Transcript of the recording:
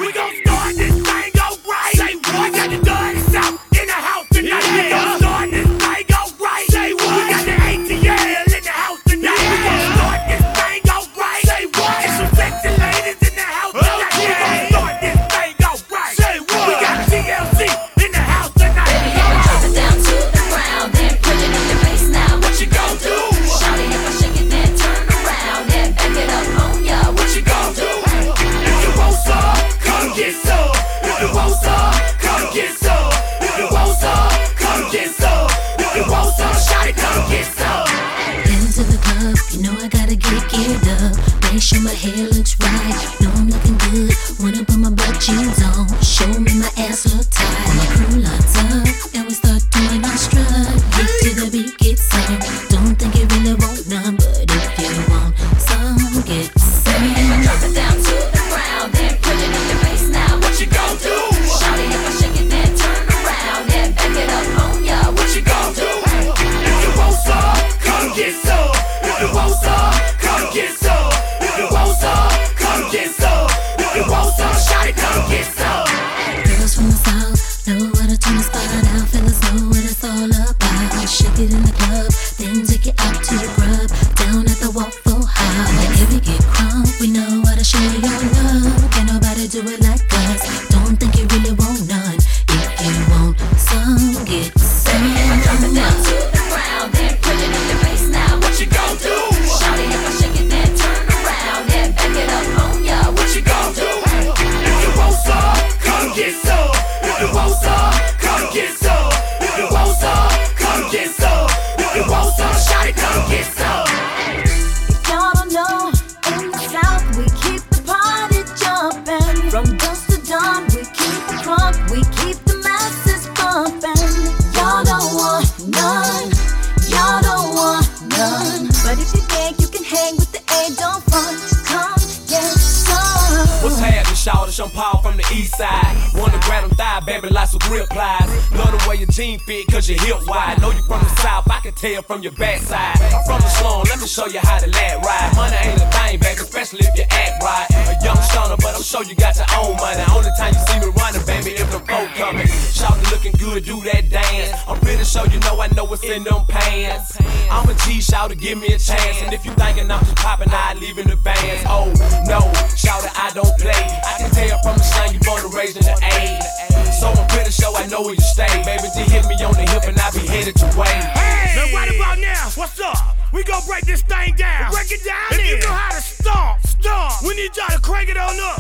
We gon' start this thing out right. Say what? We got the guns out in the house tonight. Yeah. We gon' start this thing out right. Say what? We got the ATL in the house tonight. Yeah. We gon' start this thing out right. Say what? Get some sexy ladies in the house tonight. Yeah. We gon' start this thing out right. Say what? We got TLC in the house tonight. Baby, you can drop it down to the ground, then put it in your face now. What you gon' do? Shawty, if I shake it, then turn around and back it up on ya. What you gon' do? If you want some, come get some. If you want some, come get some. If you want some, come get some. If you want some, shawty, come get some. Into the club, you know I gotta get geared up. Make sure my hair looks right. Know I'm looking good. Wanna put my black jeans on. Show me my ass look tight. My crew lights up and we start doing our strut. Get to the beat, get some. Don't think you really want none, but if you want some, get some. Baby, if I drop it down to the ground, then put it in your face now. What you gon' do? Shawty, if I shake it, then turn around and back it up on ya. What you gon' do? If you want some, come get some. If you want some, come get some. If you want some, come get some. If you want some, shawty, come get some. Girls from the south know how to turn the spot out. Fellas know what it's all about. Shake it in the club, then take it out to the grub. Down at the Waffle House. And if we get crunk, we know how to show you your love. Can't nobody do it like us. Don't think you really want none. If you want some, get some. Baby, if I drop it down to the ground, then put it in your face now. What you gon' do? Shawty, if I shake it, then turn around and back it up on ya. What you gon' do? If you want some, come get some. If you want some, come get some. If you want some, come get some. If you want some, shawty, come get some. Y'all don't know, in the South we keep the party jumping. From dusk to dawn we keep it crunk, we keep the masses bumping. Y'all don't want none, y'all don't want none. But if you think you can hang with the A, don't front, come get some. What's happening, shawty? I'm Paul from the east side. Wanna grab them thigh, baby, like some grip plies. Love the way your jean fit, cause your hip wide. Know you from the south, I can tell from your backside. I'm from the slum, let me show you how to lad ride. Money ain't a thing, baby, especially if you act right. A young stunner, but I'm sure you got your own money. Only time you see me running, baby, if the folk coming. Shawty looking good, do that dance. I'm pretty sure you know I know what's in them pants. I'm a G, shawty, give me a chance. And if you thinking I'm just popping, I leave in the vans. Oh, no, shawty, I don't play. I can tell from the slang you born and raised in the A. So I'm pretty sure I know where you stay. Baby, just hit me on the hip and I be headed your way. Hey, now right about now, what's up? We gon' break this thing down. Break it down. If you know how to stomp, we need y'all to crank it on up.